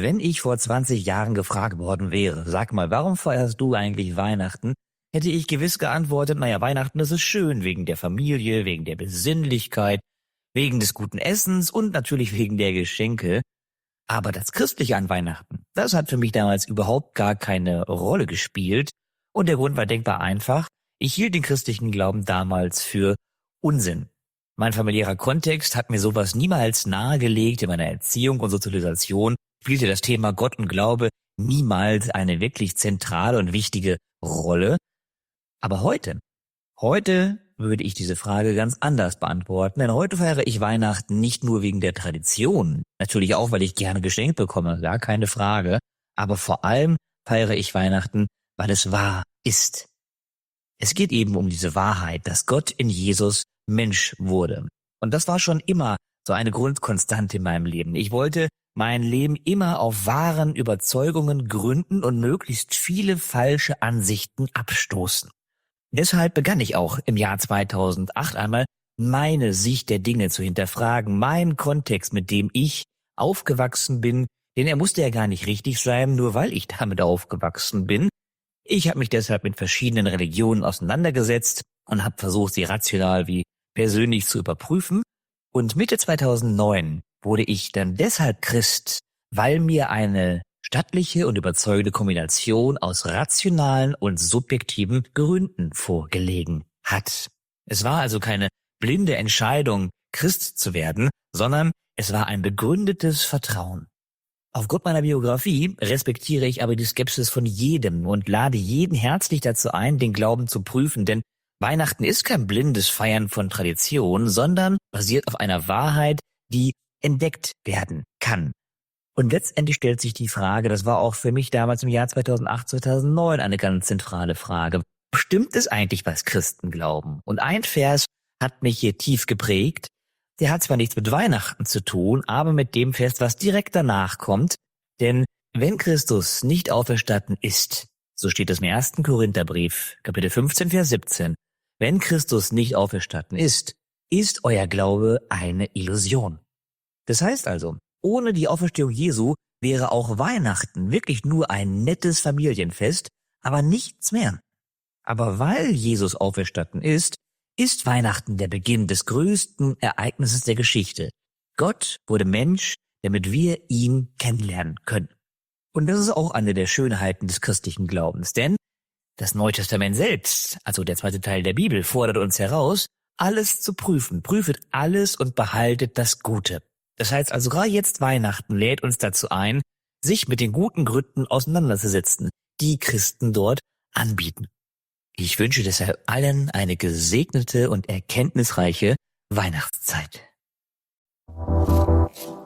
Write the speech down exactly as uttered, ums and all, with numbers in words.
Wenn ich vor zwanzig Jahren gefragt worden wäre, sag mal, warum feierst du eigentlich Weihnachten? Hätte ich gewiss geantwortet, naja, Weihnachten, das ist schön, wegen der Familie, wegen der Besinnlichkeit, wegen des guten Essens und natürlich wegen der Geschenke. Aber das Christliche an Weihnachten, das hat für mich damals überhaupt gar keine Rolle gespielt. Und der Grund war denkbar einfach. Ich hielt den christlichen Glauben damals für Unsinn. Mein familiärer Kontext hat mir sowas niemals nahegelegt. In meiner Erziehung und Sozialisation spielte das Thema Gott und Glaube niemals eine wirklich zentrale und wichtige Rolle. Aber heute, heute würde ich diese Frage ganz anders beantworten, denn heute feiere ich Weihnachten nicht nur wegen der Tradition, natürlich auch, weil ich gerne geschenkt bekomme, gar keine Frage, aber vor allem feiere ich Weihnachten, weil es wahr ist. Es geht eben um diese Wahrheit, dass Gott in Jesus Mensch wurde. Und das war schon immer so eine Grundkonstante in meinem Leben. Ich wollte mein Leben immer auf wahren Überzeugungen gründen und möglichst viele falsche Ansichten abstoßen. Deshalb begann ich auch im Jahr zweitausendacht einmal meine Sicht der Dinge zu hinterfragen, meinen Kontext, mit dem ich aufgewachsen bin, denn er musste ja gar nicht richtig sein, nur weil ich damit aufgewachsen bin. Ich habe mich deshalb mit verschiedenen Religionen auseinandergesetzt und habe versucht, sie rational wie persönlich zu überprüfen. Und Mitte zweitausendneun wurde ich dann deshalb Christ, weil mir eine stattliche und überzeugende Kombination aus rationalen und subjektiven Gründen vorgelegen hat. Es war also keine blinde Entscheidung, Christ zu werden, sondern es war ein begründetes Vertrauen. Aufgrund meiner Biografie respektiere ich aber die Skepsis von jedem und lade jeden herzlich dazu ein, den Glauben zu prüfen, denn Weihnachten ist kein blindes Feiern von Tradition, sondern basiert auf einer Wahrheit, die entdeckt werden kann. Und letztendlich stellt sich die Frage, das war auch für mich damals im Jahr zweitausendacht, zweitausendneun eine ganz zentrale Frage. Stimmt es eigentlich, was Christen glauben? Und ein Vers hat mich hier tief geprägt. Der hat zwar nichts mit Weihnachten zu tun, aber mit dem Fest, was direkt danach kommt. Denn wenn Christus nicht auferstanden ist, so steht es im ersten Korintherbrief, Kapitel fünfzehn, Vers siebzehn, wenn Christus nicht auferstanden ist, ist euer Glaube eine Illusion. Das heißt also, ohne die Auferstehung Jesu wäre auch Weihnachten wirklich nur ein nettes Familienfest, aber nichts mehr. Aber weil Jesus auferstanden ist, ist Weihnachten der Beginn des größten Ereignisses der Geschichte. Gott wurde Mensch, damit wir ihn kennenlernen können. Und das ist auch eine der Schönheiten des christlichen Glaubens, denn das Neue Testament selbst, also der zweite Teil der Bibel, fordert uns heraus, alles zu prüfen. Prüfet alles und behaltet das Gute. Das heißt also, gerade jetzt Weihnachten lädt uns dazu ein, sich mit den guten Gründen auseinanderzusetzen, die Christen dort anbieten. Ich wünsche deshalb allen eine gesegnete und erkenntnisreiche Weihnachtszeit.